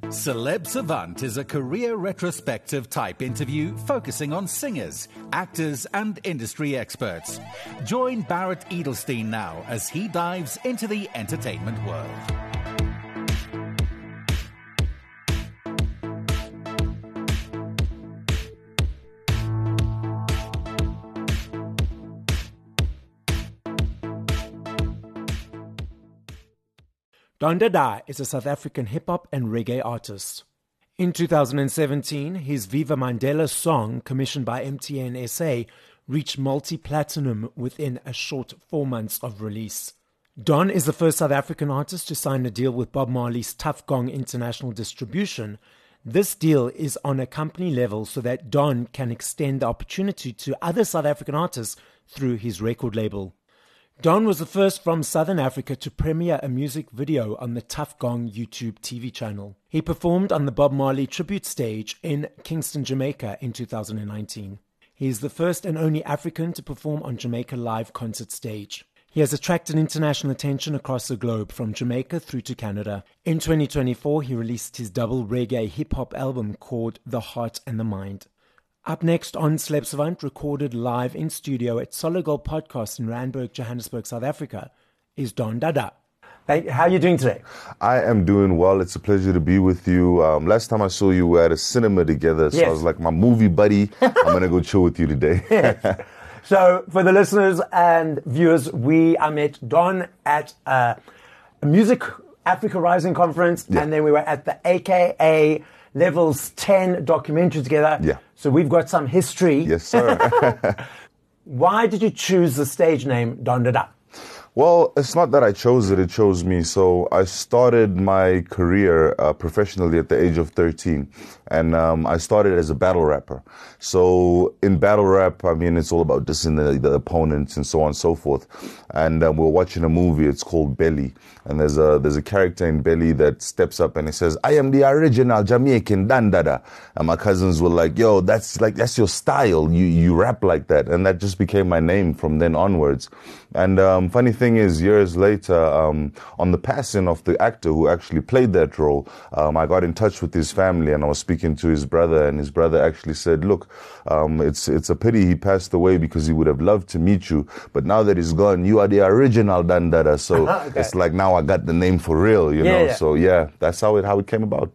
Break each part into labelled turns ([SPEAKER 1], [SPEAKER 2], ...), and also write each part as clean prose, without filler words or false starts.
[SPEAKER 1] Celeb Savant is a career retrospective type interview focusing on singers, actors, and industry experts. Join Barrett Edelstein now as he dives into the entertainment world.
[SPEAKER 2] Don Dada is a South African hip-hop and reggae artist. In 2017, his Viva Mandela song, commissioned by MTN SA, reached multi-platinum within a short 4 months of release. Don is the first South African artist to sign a deal with Bob Marley's Tuff Gong International Distribution. This deal is on a company level so that Don can extend the opportunity to other South African artists through his record label. Don was the first from Southern Africa to premiere a music video on the Tuff Gong YouTube TV channel. He performed on the Bob Marley tribute stage in Kingston, Jamaica in 2019. He is the first and only African to perform on Jamaica Live concert stage. He has attracted international attention across the globe, from Jamaica through to Canada. In 2024, he released his double reggae hip-hop album called The Heart and the Mind. Up next on Celeb Savant, recorded live in studio at Solid Gold Podcast in Randburg, Johannesburg, South Africa, is Don Dada. Hey, how are you doing today?
[SPEAKER 3] I am doing well. It's a pleasure to be with you. Last time I saw you, we were at a cinema together, so yes. I was like, my movie buddy, I'm going to go chill with you today.
[SPEAKER 2] Yes. So for the listeners and viewers, I met Don at a Music Africa Rising conference, and then we were at the AKA Levels 10 documentary together.
[SPEAKER 3] Yeah.
[SPEAKER 2] So we've got some history.
[SPEAKER 3] Yes, sir.
[SPEAKER 2] Why did you choose the stage name Don Dada?
[SPEAKER 3] Well, it's not that I chose it, it chose me. So I started my career professionally at the age of 13. And I started as a battle rapper. So in battle rap, I mean, it's all about dissing the opponents and so on and so forth. And we're watching a movie, it's called Belly. And there's a character in Belly that steps up and he says, I am the original Jamaican Don Dada. And my cousins were like, yo, that's your style. You rap like that. And that just became my name from then onwards. And funny thing is, years later, on the passing of the actor who actually played that role, I got in touch with his family and I was speaking to his brother, and his brother actually said, look, it's a pity he passed away because he would have loved to meet you, but now that he's gone, you are the original Don Dada. So okay. It's like now I got the name for real, you know. Yeah. So yeah, that's how it came about.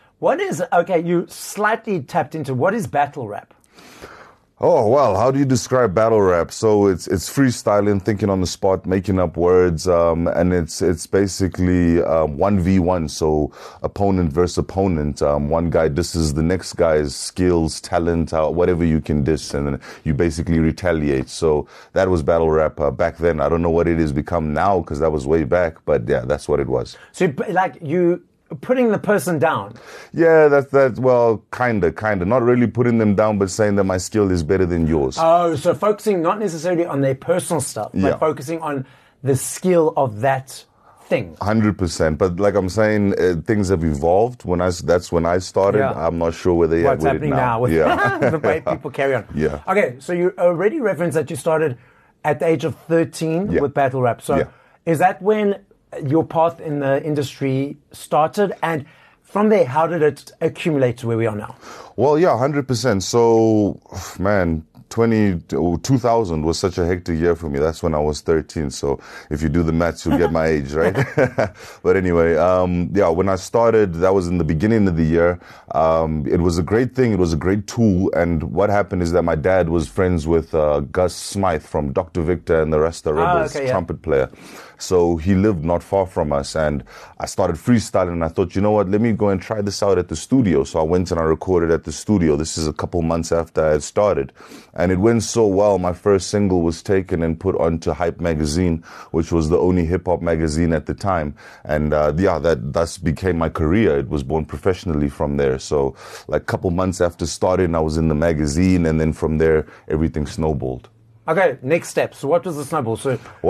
[SPEAKER 2] You slightly tapped into, what is battle rap?
[SPEAKER 3] Oh, well, how do you describe battle rap? So it's freestyling, thinking on the spot, making up words, and it's basically 1v1, so opponent versus opponent. One guy disses the next guy's skills, talent, whatever you can diss, and then you basically retaliate. So that was battle rap back then. I don't know what it has become now because that was way back, but yeah, that's what it was.
[SPEAKER 2] So you putting the person down?
[SPEAKER 3] Yeah, that's well, kind of. Not really putting them down, but saying that my skill is better than yours.
[SPEAKER 2] Oh, so focusing not necessarily on their personal stuff, but focusing on the skill of that thing.
[SPEAKER 3] 100%. But like I'm saying, things have evolved. That's when I started. Yeah. I'm not sure where they are with it now.
[SPEAKER 2] What's happening now with the way people carry on.
[SPEAKER 3] Yeah.
[SPEAKER 2] Okay, so you already referenced that you started at the age of 13 with battle rap. So is that when your path in the industry started, and from there, how did it accumulate to where we are now?
[SPEAKER 3] Well, yeah, 100%. So, man, 2000 was such a hectic year for me. That's when I was 13. So if you do the maths, you'll get my age, right? But anyway, when I started, that was in the beginning of the year. It was a great thing. It was a great tool. And what happened is that my dad was friends with Gus Smythe from Dr. Victor and the Rasta Rebels, trumpet player. So he lived not far from us, and I started freestyling, and I thought, you know what, let me go and try this out at the studio. So I went and I recorded at the studio. This is a couple months after I had started, and it went so well. My first single was taken and put onto Hype magazine, which was the only hip-hop magazine at the time. And that thus became my career. It was born professionally from there. So like a couple months after starting, I was in the magazine, and then from there, everything snowballed.
[SPEAKER 2] Okay, next step. So what was the snowball? So,
[SPEAKER 3] well,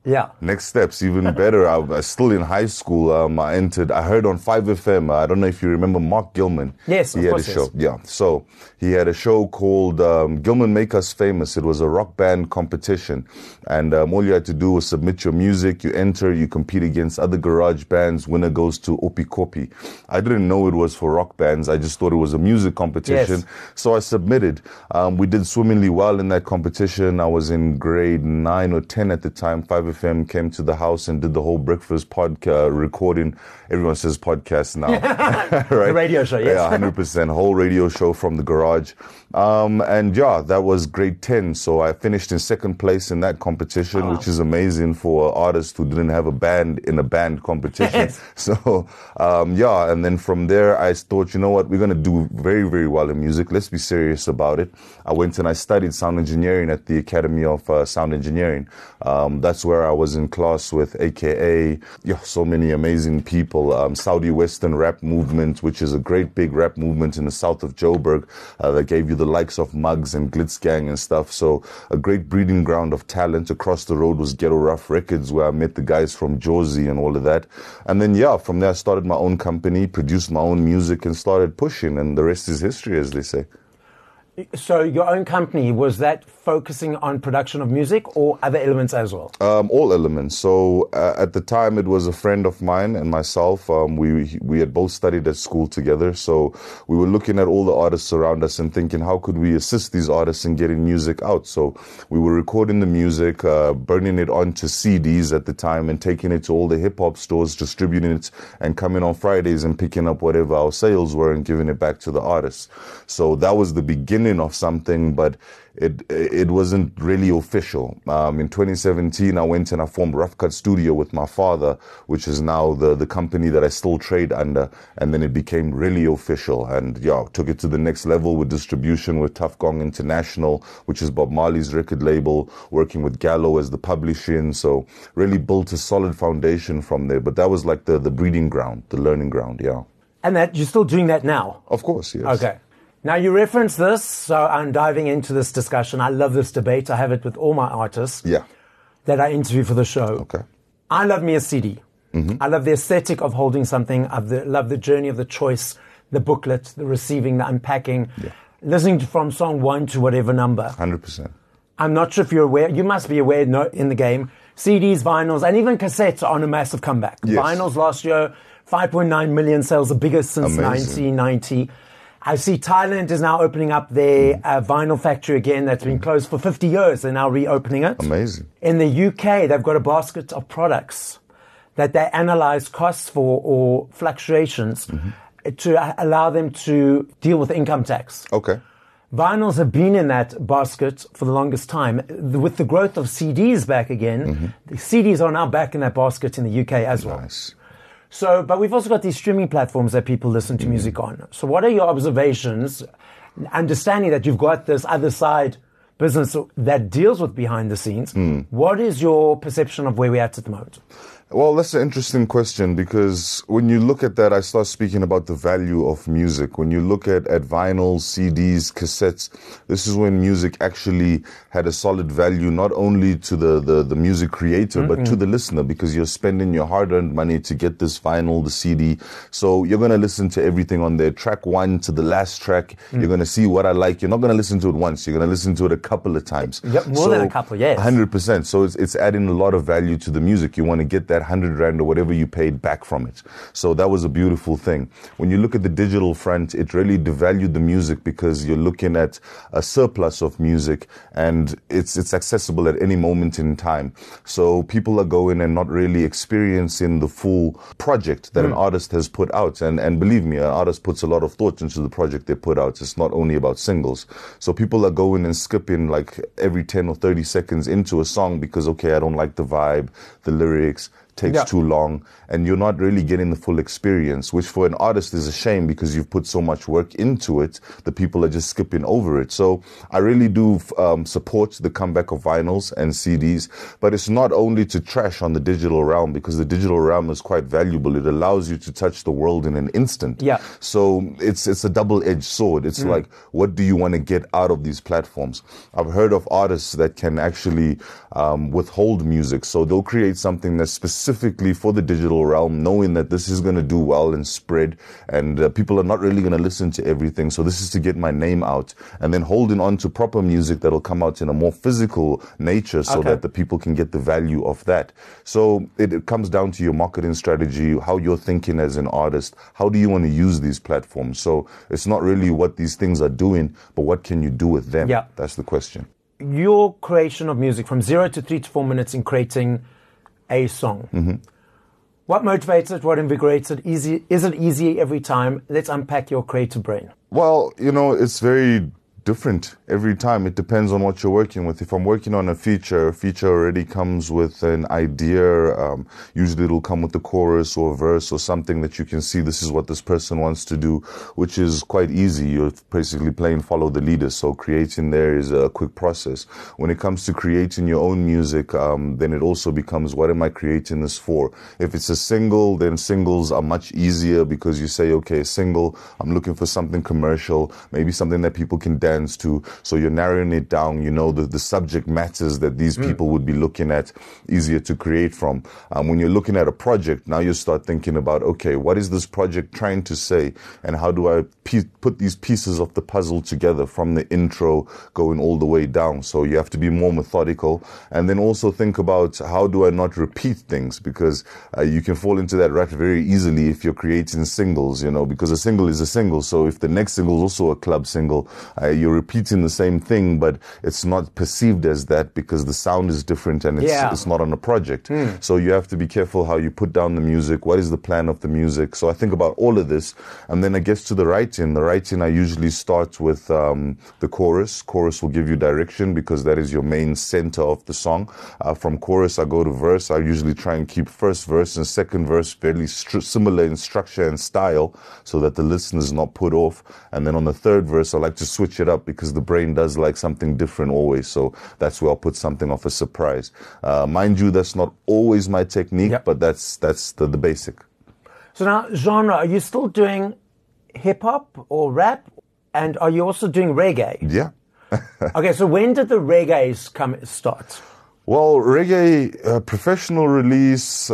[SPEAKER 2] Yeah.
[SPEAKER 3] Next steps, even better. I was still in high school. I heard on 5FM. I don't know if you remember Mark Gilman.
[SPEAKER 2] Yes,
[SPEAKER 3] he had a show. Yeah. So he had a show called Gilman Make Us Famous. It was a rock band competition. And all you had to do was submit your music. You enter, you compete against other garage bands. Winner goes to Opi Kopi. I didn't know it was for rock bands. I just thought it was a music competition.
[SPEAKER 2] Yes.
[SPEAKER 3] So I submitted. We did swimmingly well in that competition. I was in grade 9 or 10 at the time. 5FM came to the house and did the whole breakfast recording. Everyone says podcast now.
[SPEAKER 2] Right? The radio show, yes.
[SPEAKER 3] Yeah, 100%. Whole radio show from the garage. And yeah, that was grade 10. So I finished in second place in that competition, which is amazing for an artist who didn't have a band in a band competition.
[SPEAKER 2] Yes.
[SPEAKER 3] So, yeah. And then from there, I thought, you know what, we're going to do very, very well in music. Let's be serious about it. I went and I studied sound engineering at the Academy of Sound Engineering. That's where I was in class with AKA, so many amazing people. Saudi Western Rap Movement, which is a great big rap movement in the south of Joburg, that gave you the likes of Muggs and Glitz Gang and stuff. So a great breeding ground of talent. Across the road was Ghetto Rough Records, where I met the guys from Josie and all of that. And then, from there I started my own company, produced my own music and started pushing. And the rest is history, as they say.
[SPEAKER 2] So your own company, was that focusing on production of music or other elements as well?
[SPEAKER 3] All elements. So at the time, it was a friend of mine and myself. We had both studied at school together. So we were looking at all the artists around us and thinking, how could we assist these artists in getting music out? So we were recording the music, burning it onto CDs at the time and taking it to all the hip-hop stores, distributing it and coming on Fridays and picking up whatever our sales were and giving it back to the artists. So that was the beginning of something, but it wasn't really official. In 2017, I went and I formed Rough Cut Studio with my father, which is now the company that I still trade under, and then it became really official. And took it to the next level with distribution with Tough Gong International, which is Bob Marley's record label, working with Gallo as the publishing. So really built a solid foundation from there. But that was like the breeding ground, the learning ground,
[SPEAKER 2] And that you're still doing that now?
[SPEAKER 3] Of course, yes.
[SPEAKER 2] Okay. Now, you reference this, so I'm diving into this discussion. I love this debate. I have it with all my artists that I interview for the show.
[SPEAKER 3] Okay.
[SPEAKER 2] I love me a CD. Mm-hmm. I love the aesthetic of holding something. I love the journey of the choice, the booklet, the receiving, the unpacking, listening from song 1 to whatever number.
[SPEAKER 3] 100%.
[SPEAKER 2] I'm not sure if you're aware. You must be aware in the game. CDs, vinyls, and even cassettes are on a massive comeback.
[SPEAKER 3] Yes.
[SPEAKER 2] Vinyls last year, 5.9 million sales, the biggest since 1990. I see Thailand is now opening up their vinyl factory again that's been closed for 50 years. They're now reopening it.
[SPEAKER 3] Amazing.
[SPEAKER 2] In the UK, they've got a basket of products that they analyze costs for or fluctuations to allow them to deal with income tax.
[SPEAKER 3] Okay.
[SPEAKER 2] Vinyls have been in that basket for the longest time. With the growth of CDs back again, the CDs are now back in that basket in the UK as well.
[SPEAKER 3] Nice.
[SPEAKER 2] So, but we've also got these streaming platforms that people listen to music on. So what are your observations, understanding that you've got this other side business that deals with behind the scenes? What is your perception of where we're at the moment?
[SPEAKER 3] Well, that's an interesting question, because when you look at that, I start speaking about the value of music. When you look at vinyls, CDs, cassettes, this is when music actually had a solid value, not only to the music creator, but to the listener, because you're spending your hard-earned money to get this vinyl, the CD. So you're going to listen to everything on there, track 1 to the last track. You're going to see what I like. You're not going to listen to it once. You're going to listen to it a couple of times.
[SPEAKER 2] Yep, more than a couple, yes.
[SPEAKER 3] 100%. So it's adding a lot of value to the music. You want to get that 100 Rand or whatever you paid back from it. So that was a beautiful thing. When you look at the digital front, it really devalued the music, because you're looking at a surplus of music and it's accessible at any moment in time. So people are going and not really experiencing the full project that an artist has put out. And believe me, an artist puts a lot of thought into the project they put out. It's not only about singles. So people are going and skipping like every 10 or 30 seconds into a song because, okay, I don't like the vibe, the lyrics, takes too long, and you're not really getting the full experience, which for an artist is a shame because you've put so much work into it. The people are just skipping over it. So I really do support the comeback of vinyls and CDs, but it's not only to trash on the digital realm, because the digital realm is quite valuable. It allows you to touch the world in an instant.
[SPEAKER 2] Yeah.
[SPEAKER 3] So it's a double-edged sword. It's like, what do you want to get out of these platforms? I've heard of artists that can actually withhold music. So they'll create something that's specifically for the digital realm, knowing that this is going to do well and spread, and people are not really going to listen to everything. So this is to get my name out, and then holding on to proper music that'll come out in a more physical nature so that the people can get the value of that. So it comes down to your marketing strategy, how you're thinking as an artist. How do you want to use these platforms? So it's not really what these things are doing, but what can you do with them?
[SPEAKER 2] Yeah.
[SPEAKER 3] That's the question.
[SPEAKER 2] Your creation of music from 0 to 3 to 4 minutes in creating a song.
[SPEAKER 3] Mm-hmm.
[SPEAKER 2] What motivates it? What invigorates it? Is it easy every time? Let's unpack your creative brain.
[SPEAKER 3] Well, it's very different every time. It depends on what you're working with. If I'm working on a feature already comes with an idea. Usually it'll come with the chorus or a verse or something that you can see this is what this person wants to do, which is quite easy. You're basically playing follow the leader. So creating there is a quick process. When it comes to creating your own music, then it also becomes, what am I creating this for? If it's a single, then singles are much easier because you say, okay, single, I'm looking for something commercial, maybe something that people can dance to. So you're narrowing it down, the subject matters that these people would be looking at, easier to create from. When you're looking at a project, now you start thinking about, okay, what is this project trying to say? And how do I put these pieces of the puzzle together from the intro going all the way down? So you have to be more methodical. And then also think about, how do I not repeat things? Because you can fall into that rut very easily if you're creating singles, because a single is a single. So if the next single is also a club single, you're repeating the same thing, but it's not perceived as that because the sound is different and it's not on a project. So you have to be careful how you put down the music. What is the plan of the music? So I think about all of this, and then I get to the writing. The writing, I usually start with the chorus. Chorus will give you direction because that is your main center of the song. From chorus, I go to verse. I usually try and keep first verse and second verse fairly similar in structure and style so that the listener is not put off. And then on the third verse, I like to switch it up because the brain does like something different always. So that's where I'll put something of a surprise. Mind you, that's not always my technique, but that's the basic.
[SPEAKER 2] So now, genre, are you still doing hip-hop or rap? And are you also doing reggae?
[SPEAKER 3] Yeah.
[SPEAKER 2] Okay, so when did the reggae start?
[SPEAKER 3] Well, reggae, professional release,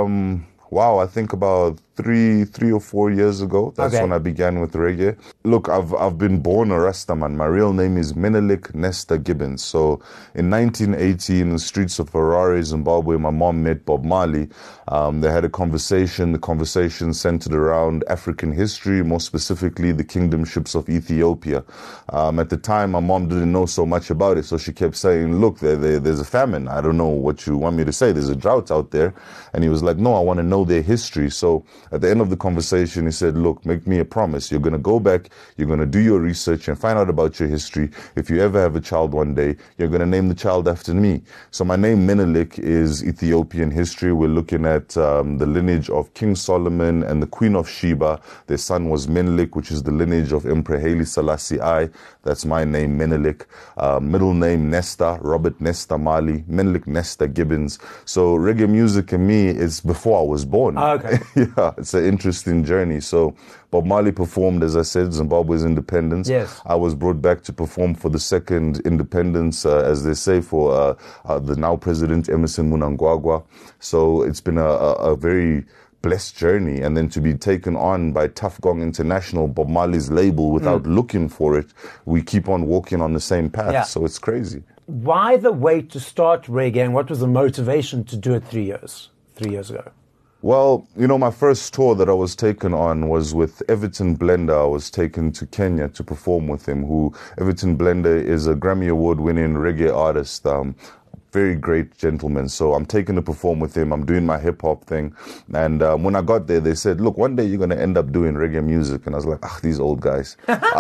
[SPEAKER 3] I think about three or 4 years ago. That's when I began with reggae. Look, I've been born a Rastaman. My real name is Menelik Nesta Gibbons. So in 1980, in the streets of Harare, Zimbabwe, my mom met Bob Marley. They had a conversation. The conversation centered around African history, more specifically the kingdomships of Ethiopia. At the time, my mom didn't know so much about it, so she kept saying, look, there's a famine. I don't know what you want me to say. There's a drought out there. And he was like, no, I want to know their history. So at the end of the conversation, he said, look, make me a promise. You're going to go back, you're going to do your research and find out about your history. If you ever have a child one day, you're going to name the child after me. So my name, Menelik, is Ethiopian history. We're looking at the lineage of King Solomon and the Queen of Sheba. Their son was Menelik, which is the lineage of Emperor Haile Selassie I. That's my name, Menelik. Middle name, Nesta, Robert Nesta Marley, Menelik Nesta Gibbons. So reggae music and me is before I was born.
[SPEAKER 2] Okay.
[SPEAKER 3] Yeah, it's an interesting journey. So Bob Marley performed, as I said, Zimbabwe's independence.
[SPEAKER 2] Yes.
[SPEAKER 3] I was brought back to perform for the second independence, as they say, for the now president, Emerson Mnangagwa. So it's been a very blessed journey, and then to be taken on by Tough Gong International, Bob Marley's label, without looking for it, we keep on walking on the same path.
[SPEAKER 2] Yeah.
[SPEAKER 3] So it's crazy.
[SPEAKER 2] Why the wait to start reggae, and what was the motivation to do it 3 years ago?
[SPEAKER 3] Well, my first tour that I was taken on was with Everton Blender. I was taken to Kenya to perform with him, Everton Blender is a Grammy Award winning reggae artist. very great gentleman. So I'm taking to perform with him. I'm doing my hip hop thing. And when I got there, they said, look, one day you're going to end up doing reggae music. And I was like, these old guys,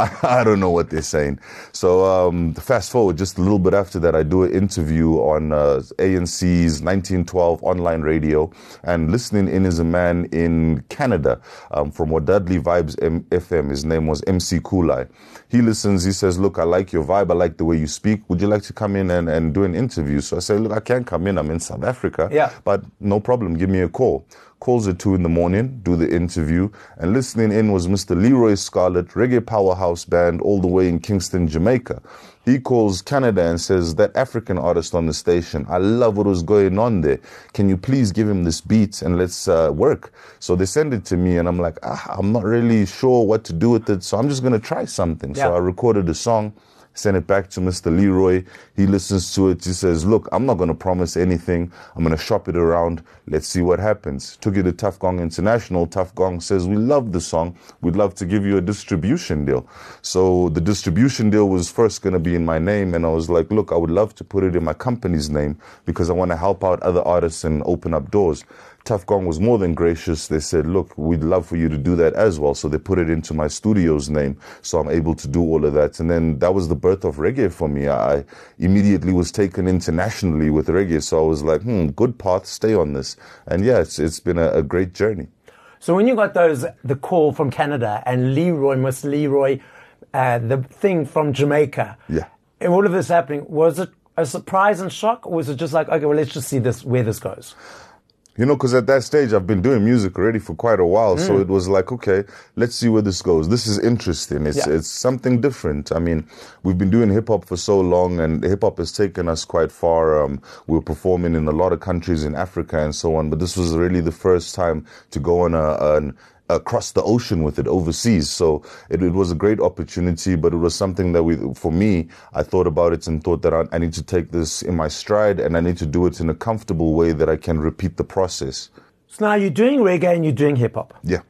[SPEAKER 3] I don't know what they're saying. So fast forward just a little bit after that, I do an interview on ANC's 1912 online radio. And listening in is a man in Canada from Wadadli Vibes FM. His name was MC Kulai. He listens, he says, look, I like your vibe, I like the way you speak. Would you like to come in and do an interview? So I say, look, I can't come in, I'm in South Africa.
[SPEAKER 2] Yeah.
[SPEAKER 3] But no problem, give me a call. Calls at 2 a.m, do the interview. And listening in was Mr. Leroy Scarlett, reggae powerhouse band all the way in Kingston, Jamaica. He calls Canada and says, that African artist on the station, I love what was going on there. Can you please give him this beat and let's work? So they send it to me and I'm like, I'm not really sure what to do with it. So I'm just going to try something.
[SPEAKER 2] Yeah.
[SPEAKER 3] So I recorded a song, sent it back to Mr. Leroy. He listens to it. He says, look, I'm not going to promise anything. I'm going to shop it around. Let's see what happens. Took it to Tough Gong International. Tough Gong says, we love the song. We'd love to give you a distribution deal. So the distribution deal was first going to be in my name. And I was like, look, I would love to put it in my company's name because I want to help out other artists and open up doors. Tough Gong was more than gracious. They said, look, we'd love for you to do that as well. So they put it into my studio's name. So I'm able to do all of that. And then that was the birth of reggae for me. I immediately was taken internationally with reggae. So I was like, good path, stay on this. And yeah, it's been a great journey.
[SPEAKER 2] So when you got the call from Canada and Mr. Leroy, the thing from Jamaica,
[SPEAKER 3] Yeah.
[SPEAKER 2] and all of this happening, was it a surprise and shock? Or was it just like, okay, well, let's just see where this goes?
[SPEAKER 3] You know, because at that stage, I've been doing music already for quite a while. So it was like, okay, let's see where this goes. This is interesting. It's something different. I mean, we've been doing hip hop for so long and hip hop has taken us quite far. We were performing in a lot of countries in Africa and so on. But this was really the first time to go on across the ocean with it overseas. So it was a great opportunity, but it was something that for me, I thought about it and thought that I need to take this in my stride and I need to do it in a comfortable way that I can repeat the process.
[SPEAKER 2] So now you're doing reggae and you're doing hip hop.
[SPEAKER 3] Yeah.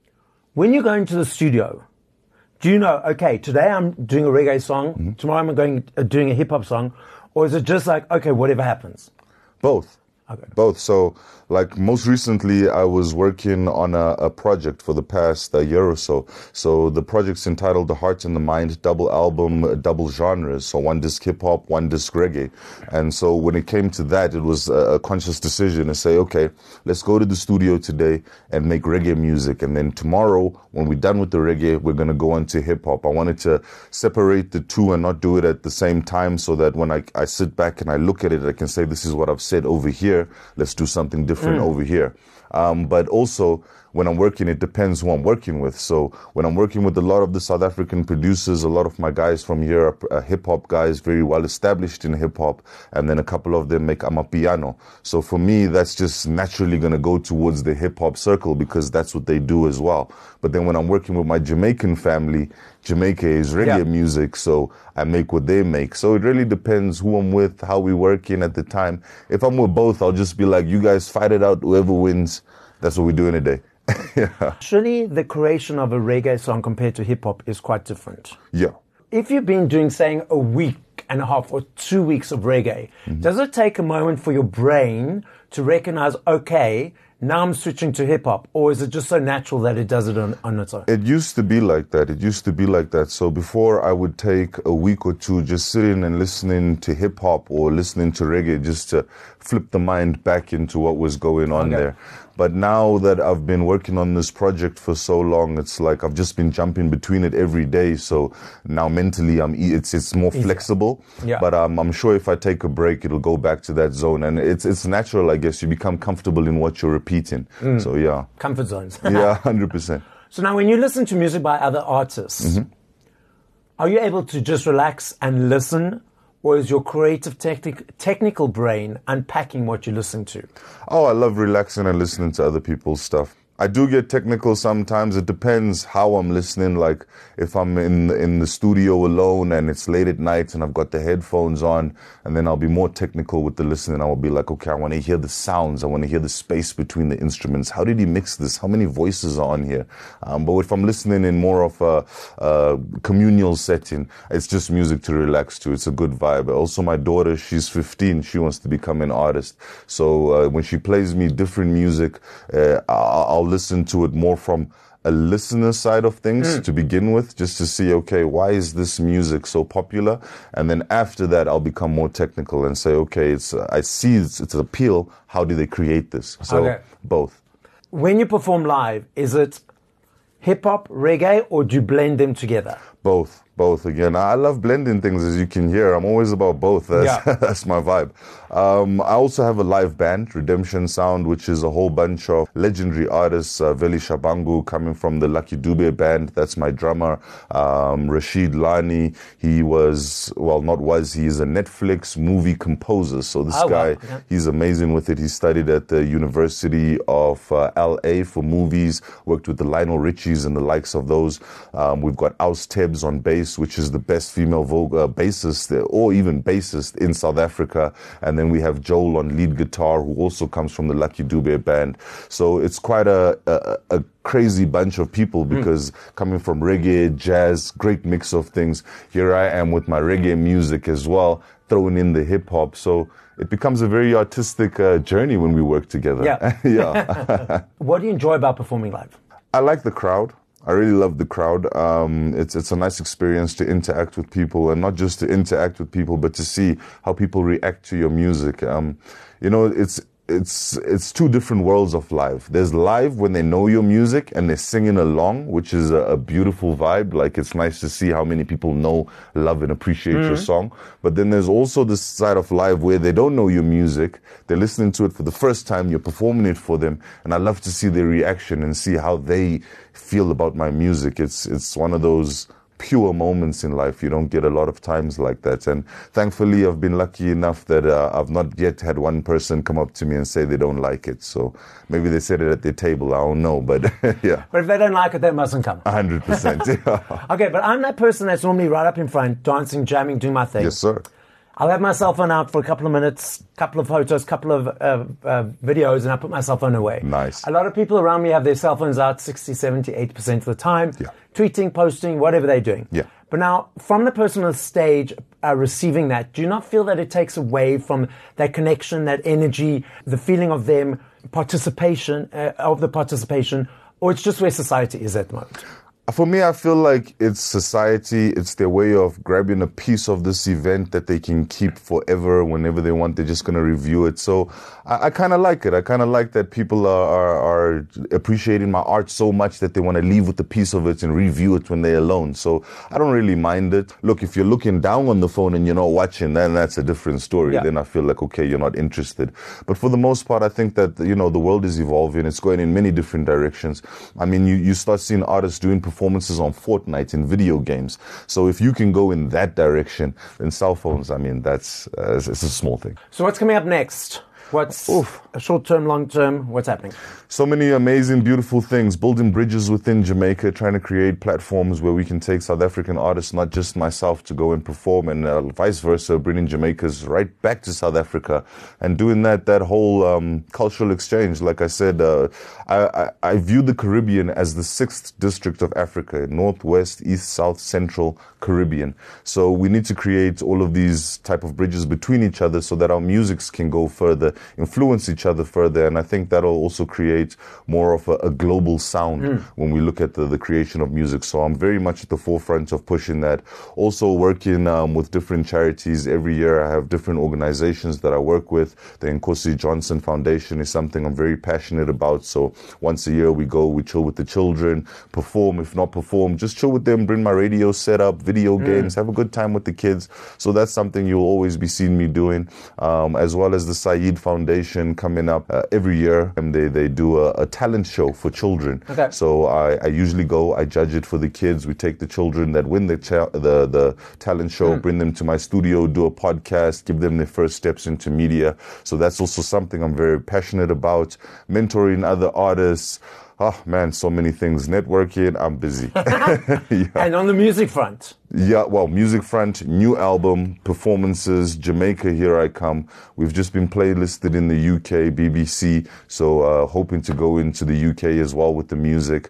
[SPEAKER 2] When you go into the studio, do you know, okay, today I'm doing a reggae song, tomorrow I'm doing a hip hop song, or is it just like, okay, whatever happens?
[SPEAKER 3] Both.
[SPEAKER 2] Okay.
[SPEAKER 3] Both. So, like most recently, I was working on a project for the past year or so. So the project's entitled The Heart and the Mind, double album, double genres. So 1 disc hip hop, 1 disc reggae. And so when it came to that, it was a conscious decision to say, okay, let's go to the studio today and make reggae music. And then tomorrow, when we're done with the reggae, we're going to go on to hip hop. I wanted to separate the two and not do it at the same time so that when I sit back and I look at it, I can say, this is what I've said over here. Let's do something different over here. But also, when I'm working, it depends who I'm working with. So when I'm working with a lot of the South African producers, a lot of my guys from here are hip-hop guys, very well established in hip-hop, and then a couple of them make amapiano. So for me, that's just naturally going to go towards the hip-hop circle because that's what they do as well. But then when I'm working with my Jamaican family, Jamaica is reggae music, so I make what they make. So it really depends who I'm with, how we work in at the time. If I'm with both, I'll just be like, you guys fight it out, whoever wins, that's what we're doing today. Yeah.
[SPEAKER 2] Surely the creation of a reggae song compared to hip hop is quite different.
[SPEAKER 3] Yeah.
[SPEAKER 2] If you've been doing, saying, a week and a half or 2 weeks of reggae, does it take a moment for your brain to recognize, okay, now I'm switching to hip hop, or is it just so natural that it does it on its own?
[SPEAKER 3] It used to be like that. So before I would take a week or two just sitting and listening to hip hop or listening to reggae just to flip the mind back into what was going on there. But now that I've been working on this project for so long, it's like I've just been jumping between it every day. So now mentally, it's more flexible.
[SPEAKER 2] Yeah.
[SPEAKER 3] But I'm sure if I take a break, it'll go back to that zone. And it's natural, I guess. You become comfortable in what you're repeating. So yeah.
[SPEAKER 2] Comfort zones.
[SPEAKER 3] Yeah, 100%.
[SPEAKER 2] So now when you listen to music by other artists, are you able to just relax and listen? Or is your creative technical brain unpacking what you listen to?
[SPEAKER 3] Oh, I love relaxing and listening to other people's stuff. I do get technical sometimes. It depends how I'm listening. Like if I'm in the studio alone and it's late at night and I've got the headphones on, and then I'll be more technical with the listening. I will be like, okay, I want to hear the sounds. I want to hear the space between the instruments. How did he mix this? How many voices are on here? But if I'm listening in more of a communal setting, it's just music to relax to. It's a good vibe. Also, my daughter, she's 15. She wants to become an artist. So when she plays me different music, I'll listen to it more from a listener side of things to begin with, just to see, okay, why is this music so popular? And then after that, I'll become more technical and say, okay, I see it's appeal. How do they create this? So both.
[SPEAKER 2] When you perform live, is it hip hop, reggae, or do you blend them together?
[SPEAKER 3] Both again. I love blending things, as you can hear. I'm always about both. That's my vibe. I also have a live band, Redemption Sound, which is a whole bunch of legendary artists. Veli Shabangu coming from the Lucky Dube band. That's my drummer. Rashid Lani. He is a Netflix movie composer. So this guy, he's amazing with it. He studied at the University of LA for movies, worked with the Lionel Richies and the likes of those. We've got Aus Tebs on bass, which is the best female bassist or even bassist in South Africa. And then we have Joel on lead guitar, who also comes from the Lucky Dube band. So it's quite a crazy bunch of people, because coming from reggae, jazz, great mix of things. Here I am with my reggae music as well, throwing in the hip hop. So it becomes a very artistic journey when we work together.
[SPEAKER 2] Yeah. What do you enjoy about performing live?
[SPEAKER 3] I like the crowd. I really love the crowd. It's a nice experience to interact with people, and not just to interact with people, but to see how people react to your music. It's two different worlds of live. There's live when they know your music and they're singing along, which is a beautiful vibe. Like, it's nice to see how many people know, love, and appreciate your song. But then there's also this side of live where they don't know your music. They're listening to it for the first time. You're performing it for them. And I love to see their reaction and see how they feel about my music. It's one of those pure moments in life. You don't get a lot of times like that. And thankfully, I've been lucky enough that I've not yet had one person come up to me and say they don't like it. So maybe they said it at their table. I don't know. But yeah.
[SPEAKER 2] But if they don't like it, they mustn't come.
[SPEAKER 3] 100%. Yeah.
[SPEAKER 2] Okay, but I'm that person that's normally right up in front, dancing, jamming, doing my thing.
[SPEAKER 3] Yes, sir.
[SPEAKER 2] I'll have my cell phone out for a couple of minutes, couple of photos, couple of videos, and I put my cell phone away.
[SPEAKER 3] Nice.
[SPEAKER 2] A lot of people around me have their cell phones out 60, 70, 80% of the time.
[SPEAKER 3] Yeah.
[SPEAKER 2] Tweeting, posting, whatever they're doing.
[SPEAKER 3] Yeah.
[SPEAKER 2] But now, from the person on the stage receiving that, do you not feel that it takes away from that connection, that energy, the feeling of them, participation, or it's just where society is at the moment?
[SPEAKER 3] For me, I feel like it's society. It's their way of grabbing a piece of this event that they can keep forever. Whenever they want, they're just going to review it. So I kind of like it. I kind of like that people are appreciating my art so much that they want to leave with a piece of it and review it when they're alone. So I don't really mind it. Look, if you're looking down on the phone and you're not watching, then that's a different story.
[SPEAKER 2] Yeah.
[SPEAKER 3] Then I feel like, okay, you're not interested. But for the most part, I think that, the world is evolving. It's going in many different directions. I mean, you start seeing artists doing performances on Fortnite in video games. So if you can go in that direction, then cell phones, I mean, it's a small thing.
[SPEAKER 2] So what's coming up next? What's a short-term, long-term? What's happening?
[SPEAKER 3] So many amazing, beautiful things. Building bridges within Jamaica, trying to create platforms where we can take South African artists, not just myself, to go and perform, and vice versa, bringing Jamaicans right back to South Africa and doing that whole cultural exchange. Like I said, I view the Caribbean as the 6th district of Africa, Northwest, East, South, Central Caribbean. So we need to create all of these type of bridges between each other so that our musics can go further, influence each other further, and I think that'll also create more of a global sound when we look at the creation of music. So I'm very much at the forefront of pushing that. Also working with different charities. Every year I have different organizations that I work with. The Nkosi Johnson Foundation is something I'm very passionate about. So once a year we chill with the children, perform, if not perform, just chill with them, bring my radio set up, video games, have a good time with the kids. So that's something you'll always be seeing me doing, as well as the Saeed Foundation coming up every year. And they do a talent show for children.
[SPEAKER 2] Okay.
[SPEAKER 3] So I usually go, I judge it for the kids. We take the children that win the talent show, bring them to my studio, do a podcast, give them their first steps into media. So that's also something I'm very passionate about. Mentoring other artists. Oh man, so many things. Networking, I'm busy. Yeah.
[SPEAKER 2] And on the music front?
[SPEAKER 3] Yeah, well, music front, new album, performances, Jamaica, here I come. We've just been playlisted in the UK, BBC, so hoping to go into the UK as well with the music.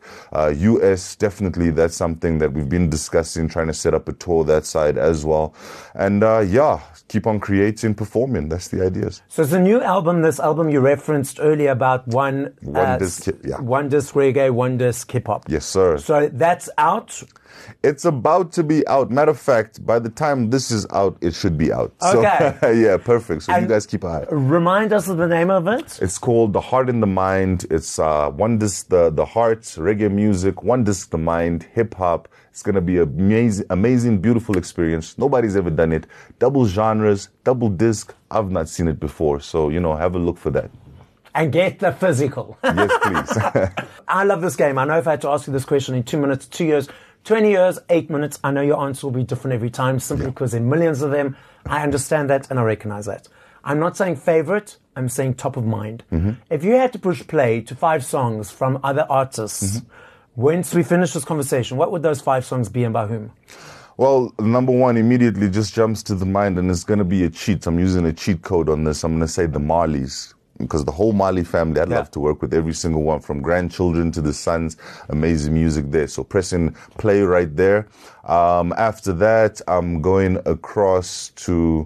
[SPEAKER 3] US, definitely, that's something that we've been discussing, trying to set up a tour that side as well. And yeah, keep on creating, performing. That's the ideas.
[SPEAKER 2] So it's a new album, this album you referenced earlier about one disc reggae, one disc hip hop.
[SPEAKER 3] Yes, sir.
[SPEAKER 2] So that's out?
[SPEAKER 3] It's about to be out. Matter of fact, by the time this is out, it should be out.
[SPEAKER 2] Okay.
[SPEAKER 3] So, yeah, perfect. So
[SPEAKER 2] and
[SPEAKER 3] you guys keep an eye.
[SPEAKER 2] Remind us of the name of it.
[SPEAKER 3] It's called The Heart and the Mind. It's one disc, the heart, reggae music, one disc, the mind, hip hop. It's going to be an amazing, beautiful experience. Nobody's ever done it. Double genres, double disc. I've not seen it before. So, have a look for that.
[SPEAKER 2] And get the physical.
[SPEAKER 3] Yes, please.
[SPEAKER 2] I love this game. I know if I had to ask you this question in 2 minutes, 2 years, 20 years, 8 minutes, I know your answer will be different every time simply because there are millions of them. I understand that and I recognize that. I'm not saying favorite, I'm saying top of mind. Mm-hmm. If you had to push play to 5 songs from other artists, once we finish this conversation, what would those 5 songs be and by whom?
[SPEAKER 3] Well, number one immediately just jumps to the mind, and it's going to be a cheat. I'm using a cheat code on this. I'm going to say the Marleys. Because the whole Marley family, I'd love to work with every single one, from grandchildren to the sons. Amazing music there. So pressing play right there. After that, I'm going across to,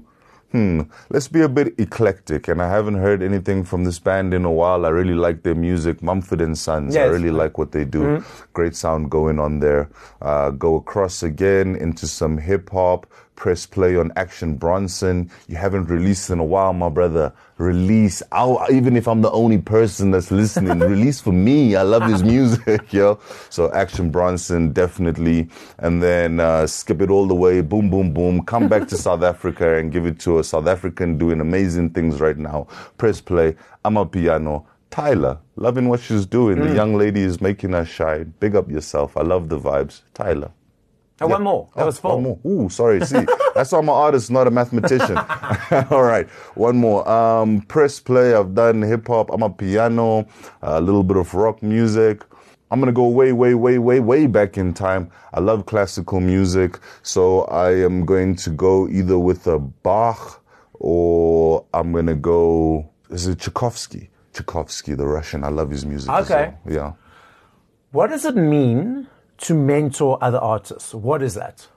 [SPEAKER 3] let's be a bit eclectic. And I haven't heard anything from this band in a while. I really like their music. Mumford & Sons. Yes. I really like what they do. Great sound going on there. Go across again into some hip hop. Press play on Action Bronson. You haven't released in a while, my brother. Release. Even if I'm the only person that's listening, release for me. I love his music, yo. So Action Bronson, definitely. And then skip it all the way. Boom, boom, boom. Come back to South Africa and give it to a South African doing amazing things right now. Press play. Amapiano. Tyler, loving what she's doing. The young lady is making us shine. Big up yourself. I love the vibes. Tyler.
[SPEAKER 2] Oh, one more. That was 4.
[SPEAKER 3] One more. Ooh, sorry. See, that's why I'm an artist, not a mathematician. All right. One more. Press play. I've done hip hop. I'm a piano, a little bit of rock music. I'm going to go way, way, way, way, way back in time. I love classical music. So I am going to go either with a Bach or I'm going to go, is it Tchaikovsky? Tchaikovsky, the Russian. I love his music.
[SPEAKER 2] Okay.
[SPEAKER 3] Well. Yeah.
[SPEAKER 2] What does it mean to mentor other artists? What is that?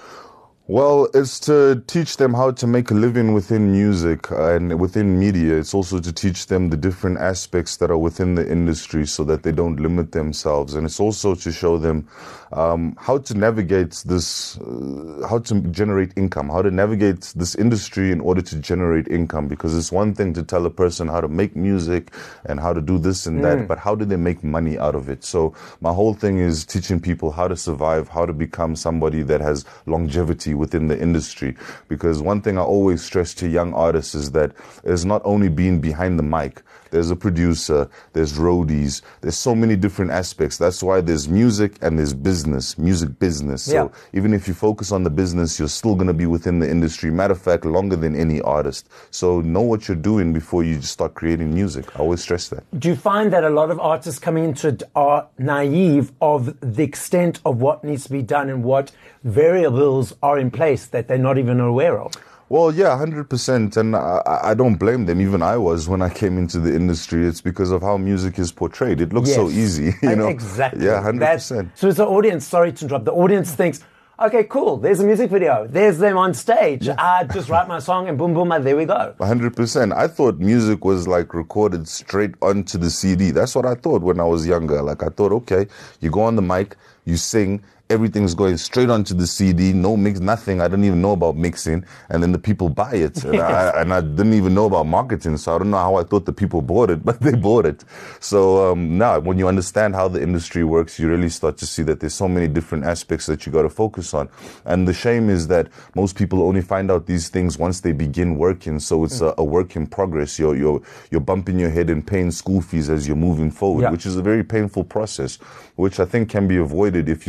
[SPEAKER 3] Well, it's to teach them how to make a living within music and within media. It's also to teach them the different aspects that are within the industry so that they don't limit themselves. And it's also to show them how to navigate this, how to generate income, how to navigate this industry in order to generate income. Because it's one thing to tell a person how to make music and how to do this and that, but how do they make money out of it? So my whole thing is teaching people how to survive, how to become somebody that has longevity within the industry. Because one thing I always stress to young artists is that it's not only being behind the mic. There's a producer, there's roadies, there's so many different aspects. That's why there's music and there's business, music business. So even if you focus on the business, you're still going to be within the industry. Matter of fact, longer than any artist. So know what you're doing before you just start creating music. I always stress that.
[SPEAKER 2] Do you find that a lot of artists coming into it are naive of the extent of what needs to be done and what variables are in place that they're not even aware of?
[SPEAKER 3] Well, yeah, 100%. And I don't blame them. Even I was when I came into the industry. It's because of how music is portrayed. It looks so easy, you know.
[SPEAKER 2] Exactly.
[SPEAKER 3] Yeah, 100%.
[SPEAKER 2] So it's the audience, sorry to interrupt, the audience thinks, okay, cool, there's a music video. There's them on stage.
[SPEAKER 3] Yeah.
[SPEAKER 2] I just write my song and boom, boom, and there we go.
[SPEAKER 3] 100%. I thought music was like recorded straight onto the CD. That's what I thought when I was younger. Like I thought, okay, you go on the mic, you sing, everything's going straight onto the CD, no mix, nothing. I didn't even know about mixing, and then the people buy it. And, I didn't even know about marketing, so I don't know how I thought the people bought it, but they bought it. So now, when you understand how the industry works, you really start to see that there's so many different aspects that you got to focus on. And the shame is that most people only find out these things once they begin working. So it's a work in progress. You're bumping your head and paying school fees as you're moving forward, which is a very painful process, which I think can be avoided if you start getting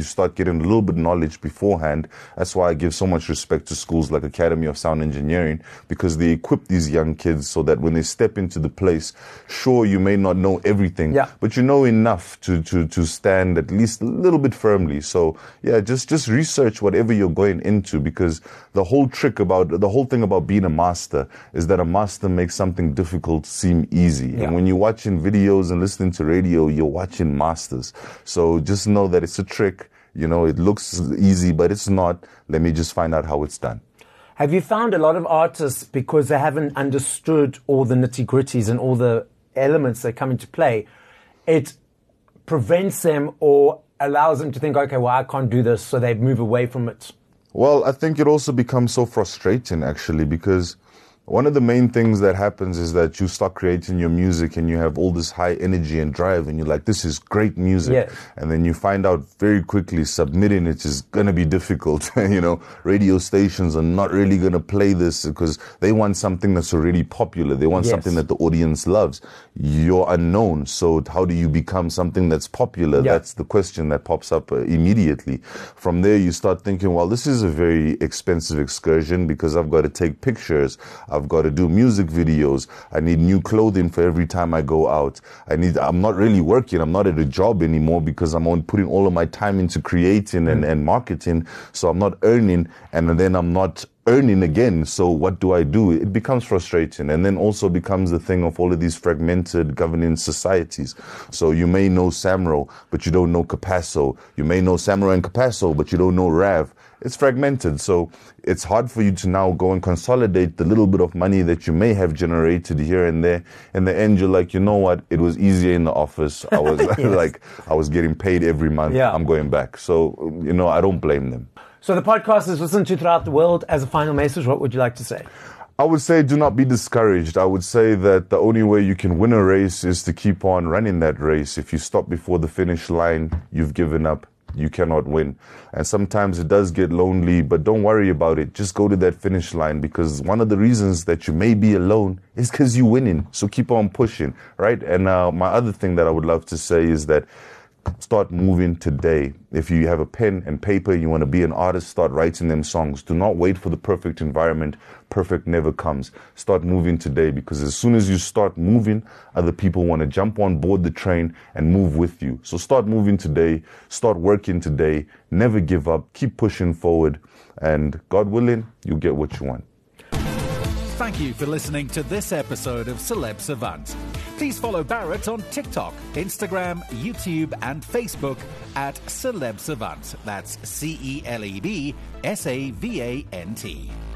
[SPEAKER 3] getting a little bit of knowledge beforehand. That's why I give so much respect to schools like Academy of Sound Engineering, because they equip these young kids so that when they step into the place, sure, you may not know everything, but you know enough to stand at least a little bit firmly. So yeah, just research whatever you're going into, because the whole thing about being a master is that a master makes something difficult seem easy. And when you're watching videos and listening to radio, you're watching masters. So just know that it's a trick. You know, it looks easy, but it's not. Let me just find out how it's done.
[SPEAKER 2] Have you found a lot of artists, because they haven't understood all the nitty-gritties and all the elements that come into play, it prevents them or allows them to think, okay, well, I can't do this, so they move away from it?
[SPEAKER 3] Well, I think it also becomes so frustrating, actually, because one of the main things that happens is that you start creating your music and you have all this high energy and drive and you're like, this is great music.
[SPEAKER 2] Yes.
[SPEAKER 3] And then you find out very quickly submitting it is going to be difficult. You know, radio stations are not really going to play this because they want something that's already popular. They want something that the audience loves. You're unknown. So how do you become something that's popular? That's the question that pops up immediately. From there, you start thinking, well, this is a very expensive excursion because I've got to take pictures. I've got to do music videos. I need new clothing for every time I go out. I'm not really working. I'm not at a job anymore because I'm on putting all of my time into creating and marketing. So I'm not earning, and then I'm not earning again. So what do? It becomes frustrating. And then also becomes the thing of all of these fragmented governing societies. So you may know Samro, but you don't know Capasso. You may know Samro and Capasso, but you don't know Rav. It's fragmented. So it's hard for you to now go and consolidate the little bit of money that you may have generated here and there. In the end, you're like, you know what? It was easier in the office. I was I was getting paid every month. I'm going back. So, you know, I don't blame them.
[SPEAKER 2] So the podcast is listened to throughout the world. As a final message, what would you like to say?
[SPEAKER 3] I would say do not be discouraged. I would say that the only way you can win a race is to keep on running that race. If you stop before the finish line, you've given up. You cannot win. And sometimes it does get lonely, but don't worry about it. Just go to that finish line, because one of the reasons that you may be alone is because you're winning. So keep on pushing, right? And my other thing that I would love to say is that start moving today. If you have a pen and paper, you want to be an artist, start writing them songs. Do not wait for the perfect environment. Perfect never comes. Start moving today, because as soon as you start moving, other people want to jump on board the train and move with you. So start moving today. Start working today. Never give up. Keep pushing forward. And God willing, you'll get what you want.
[SPEAKER 1] Thank you for listening to this episode of Celeb Savant. Please follow Barrett on TikTok, Instagram, YouTube, and Facebook at Celeb Savant. That's CelebSavant.